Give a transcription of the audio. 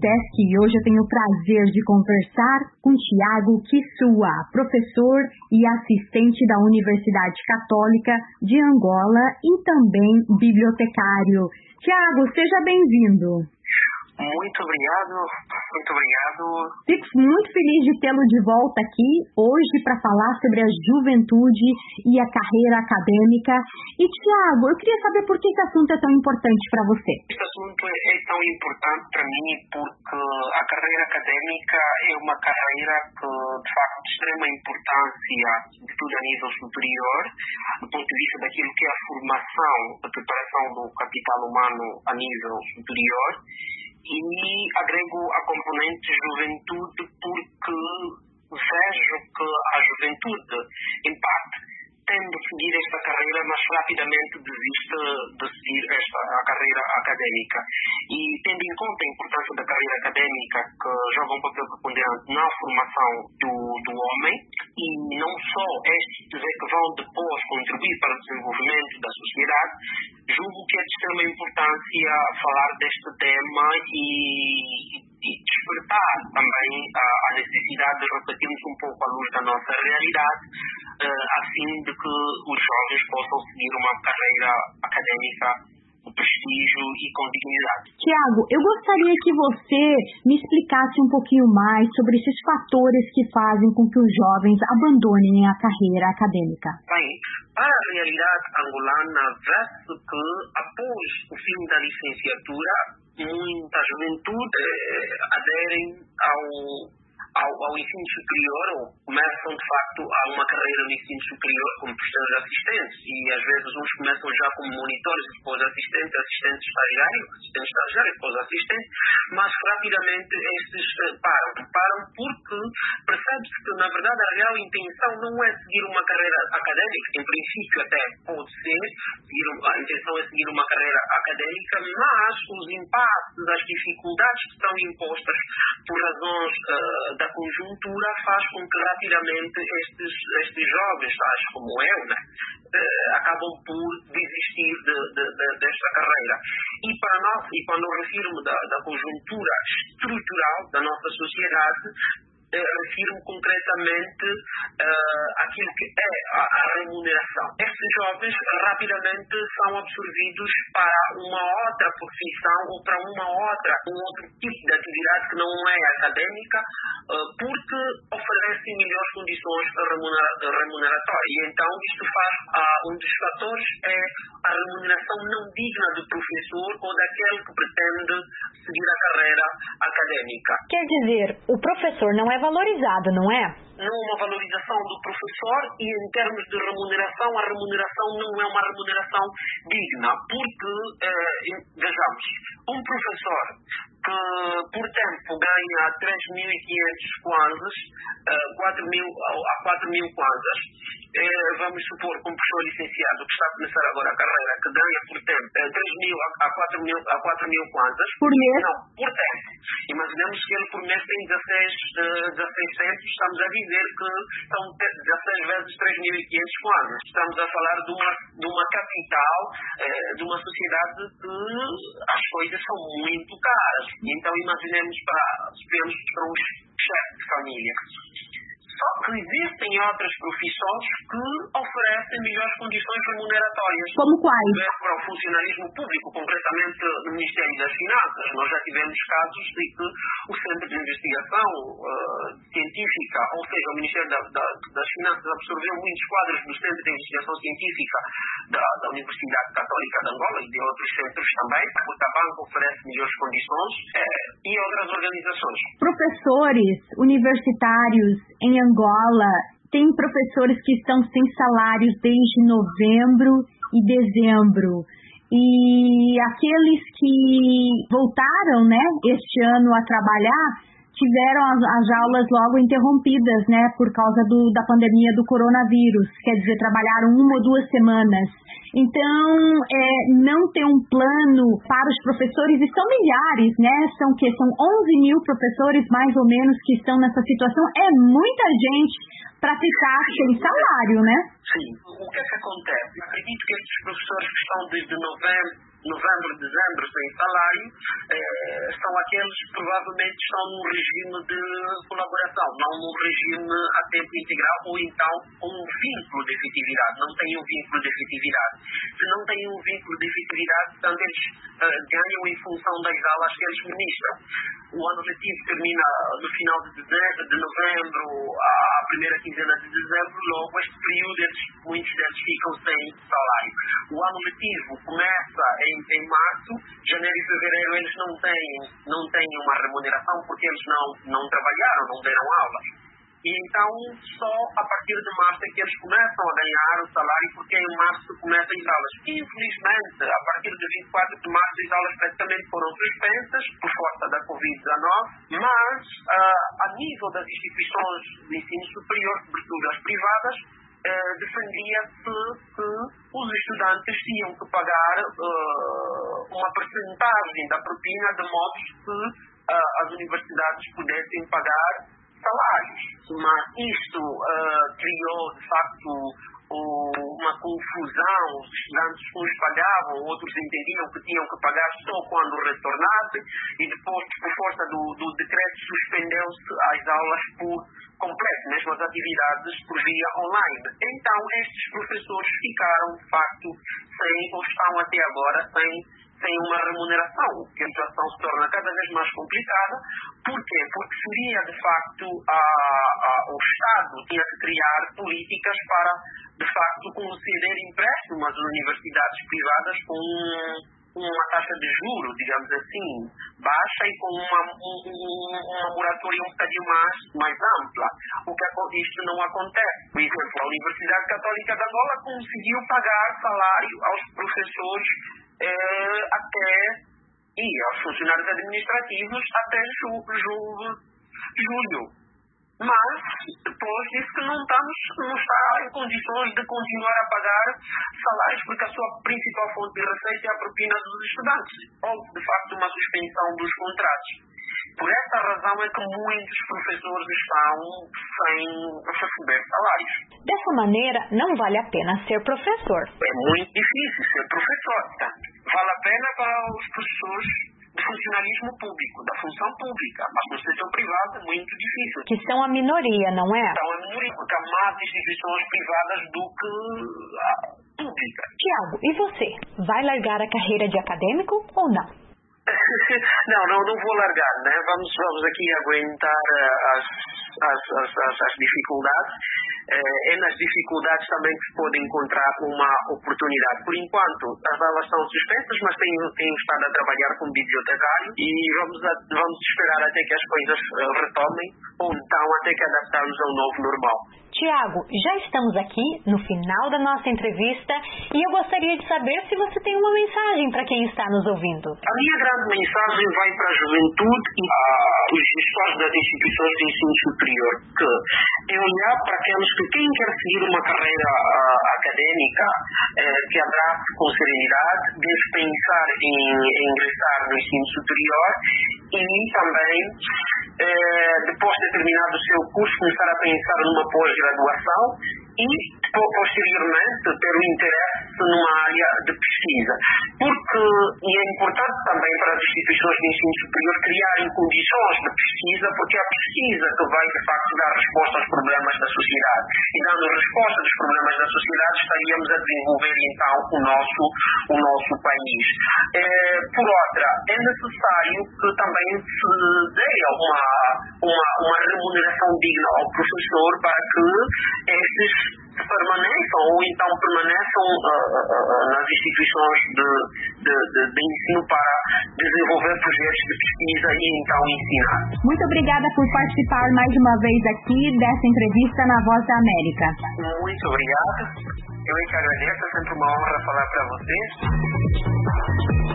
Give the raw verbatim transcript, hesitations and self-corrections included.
UniSesc e hoje eu tenho o prazer de conversar com Tiago Kisua, professor e assistente da Universidade Católica de Angola e também bibliotecário. Tiago, seja bem-vindo. Muito obrigado, muito obrigado. Fico muito feliz de tê-lo de volta aqui hoje para falar sobre a juventude e a carreira acadêmica. E, Tiago, eu queria saber por que esse assunto é tão importante para você. Esse assunto é tão importante para mim porque a carreira acadêmica é uma carreira que, de facto, de extrema importância, de tudo a nível superior, do ponto de vista daquilo que é a formação, a preparação do capital humano a nível superior. E agrego a componente juventude porque vejo que a juventude, em parte, tende a seguir esta carreira, mas rapidamente desiste de seguir esta a carreira académica. E tendo em conta a importância da carreira académica, que joga um papel preponderante na formação do, do homem, e não só estes é que vão depois contribuir para o desenvolvimento da sociedade, julgo que é de extrema importância falar deste tema e, e despertar também a, a necessidade de refletirmos um pouco à luz da nossa realidade, uh, a fim de que os jovens possam seguir uma carreira académica com prestígio e com dignidade. Tiago, eu gostaria que você me explicasse um pouquinho mais sobre esses fatores que fazem com que os jovens abandonem a carreira acadêmica. Bem, para a realidade angolana, vê-se que após o fim da licenciatura, muita juventude eh, aderem ao Ao, ao ensino superior, ou começam de facto a uma carreira no ensino superior como professores assistentes, e às vezes uns começam já como monitores, depois assistentes, assistentes estagiários, assistentes estagiários, depois assistentes, mas rapidamente estes uh, param. Param porque percebe-se que, na verdade, a real intenção não é seguir uma carreira académica, em princípio até pode ser, seguir, a intenção é seguir uma carreira académica, mas os impasses, as dificuldades que são impostas por razões uh, da conjuntura faz com que rapidamente estes, estes jovens, tais como eu, né, eh, acabam por desistir de, de, de, desta carreira. E para nós, e quando eu refiro-me da, da conjuntura estrutural da nossa sociedade, eh, refiro-me concretamente uh, àquilo que é a, a remuneração. Estes jovens rapidamente são absorvidos para uma outra profissão ou para uma outra, um outro tipo de atividade que não é académica, uh, porque oferecem melhores condições remunera- remuneratórias. E então isto faz, uh, um dos fatores é a remuneração não digna do professor ou daquele que pretende seguir a carreira académica. Quer dizer, o professor não é valorizado, não é? Não há uma valorização do professor e, em termos de remuneração, a remuneração não é uma remuneração digna, porque, eh, vejamos, um professor que, por tempo, ganha três mil e quinhentos kwanzas, eh, quatro mil a quatro mil kwanzas, eh, vamos supor que um professor licenciado que está a começar agora a carreira, que ganha por tempo eh, três mil a quatro mil, a quatro mil kwanzas, por mês? Não, por tempo. Imaginemos que ele por mês tem dezasseis, uh, dezasseis centos, estamos a dizer que são dezasseis vezes três mil e quinhentos kwanzas. Estamos a falar de uma, de uma capital, uh, de uma sociedade que as coisas são muito caras. E então imaginemos para, suponhamos para um chefe de família. Só que existem outras profissões que oferecem melhores condições remuneratórias. Como quais? Para o funcionalismo público, concretamente no Ministério das Finanças. Nós já tivemos casos de que o Centro de Investigação uh, Científica, ou seja, o Ministério da, da, das Finanças absorveu muitos quadros do Centro de Investigação Científica da, da Universidade Católica de Angola e de outros centros também. A Cotabanco oferece melhores condições eh, e outras organizações. Professores universitários em Angola, tem professores que estão sem salários desde novembro e dezembro. E aqueles que voltaram, né, este ano a trabalhar, tiveram as, as aulas logo interrompidas, né, por causa do, da pandemia do coronavírus. Quer dizer, trabalharam uma ou duas semanas. Então, é, não ter um plano para os professores, e são milhares, né? São que são onze mil professores, mais ou menos, que estão nessa situação. É muita gente para ficar sem salário, né? Sim. O que é que acontece? Acredito que estes professores que estão desde novembro, novembro, dezembro sem salário, eh, são aqueles que provavelmente estão num regime de colaboração, não num regime a tempo integral ou então com um vínculo de efetividade. Não têm um vínculo de efetividade. Se não têm um vínculo de efetividade, portanto, eles eh, ganham em função das aulas que eles ministram. O ano letivo termina no final de, dezembro, de novembro, a primeira quinzena de dezembro, logo este período eles, muitos deles ficam sem salário. O ano letivo começa em, em março, janeiro e fevereiro eles não têm, não têm uma remuneração porque eles não, não trabalharam, não deram aulas. E então só a partir de março é que eles começam a ganhar o salário, porque em março começam as aulas. Infelizmente, a partir de vinte e quatro de março as aulas praticamente foram suspensas por força da covid dezenove, mas uh, a nível das instituições de ensino superior, sobretudo as privadas, uh, defendia-se que os estudantes tinham que pagar uh, uma percentagem da propina de modo que uh, as universidades pudessem pagar salários, mas isto uh, criou, de facto, uh, uma confusão. Os estudantes uns pagavam, outros entendiam que tinham que pagar só quando retornassem, e depois, por força do, do decreto, suspendeu-se as aulas por completo, mesmo as atividades por via online. Então, estes professores ficaram, de facto, sem, ou estão até agora, sem sem uma remuneração, que a situação se torna cada vez mais complicada. Por quê? Porque seria, de facto, a, a, o Estado tinha que criar políticas para, de facto, conceder empréstimos às universidades privadas com uma taxa de juros, digamos assim, baixa e com uma, um, uma moratória um bocadinho mais, mais ampla. O que isto não acontece. Por exemplo, a Universidade Católica de Angola conseguiu pagar salário aos professores Eh, até, e aos funcionários administrativos até ju, ju, julho. Mas depois disse que não, estamos, não está em condições de continuar a pagar salários, porque a sua principal fonte de receita é a propina dos estudantes. Houve, de facto, uma suspensão dos contratos. Por essa razão é que muitos professores estão sem receber salários. Dessa maneira, não vale a pena ser professor. É muito difícil ser professor. Tá? Vale a pena para os professores de funcionalismo público, da função pública, mas no setor privado é muito difícil. Que são a minoria, não é? São a minoria, porque há mais instituições privadas do que a pública. Tiago, e você? Vai largar a carreira de acadêmico ou não? Não, não, não vou largar, né? Vamos, vamos aqui aguentar as, as, as, as, as dificuldades. É nas dificuldades também que se pode encontrar uma oportunidade. Por enquanto, as aulas estão suspensas, mas tenho, tenho estado a trabalhar como bibliotecário e vamos, a, vamos esperar até que as coisas retomem, ou então até que adaptarmos ao novo normal. Tiago, já estamos aqui no final da nossa entrevista e eu gostaria de saber se você tem uma mensagem para quem está nos ouvindo. A minha grande mensagem vai para a juventude e para os gestores das instituições de ensino superior, que é olhar para aqueles que quem quer seguir uma carreira uh, académica, uh, que abrace com serenidade, deve pensar em, em ingressar no ensino superior e também, uh, depois de terminar o seu curso, começar a pensar numa pós-graduação e, posteriormente, ter um interesse numa área de pesquisa. Porque e é importante também para as instituições de ensino superior criarem condições de pesquisa, porque é a pesquisa que vai, de facto, dar resposta aos problemas da sociedade. E dando resposta aos problemas da sociedade, estaríamos a desenvolver, então, o nosso, o nosso país. É, por outra, é necessário que também se dê uma, uma, uma remuneração digna ao professor para que estes permaneçam ou então permaneçam uh, uh, nas instituições de, de, de, de ensino para desenvolver projetos de pesquisa e então ensinar. Muito obrigada por participar mais uma vez aqui dessa entrevista na Voz da América. Muito obrigado. Eu é que agradeço, é sempre uma honra falar para vocês.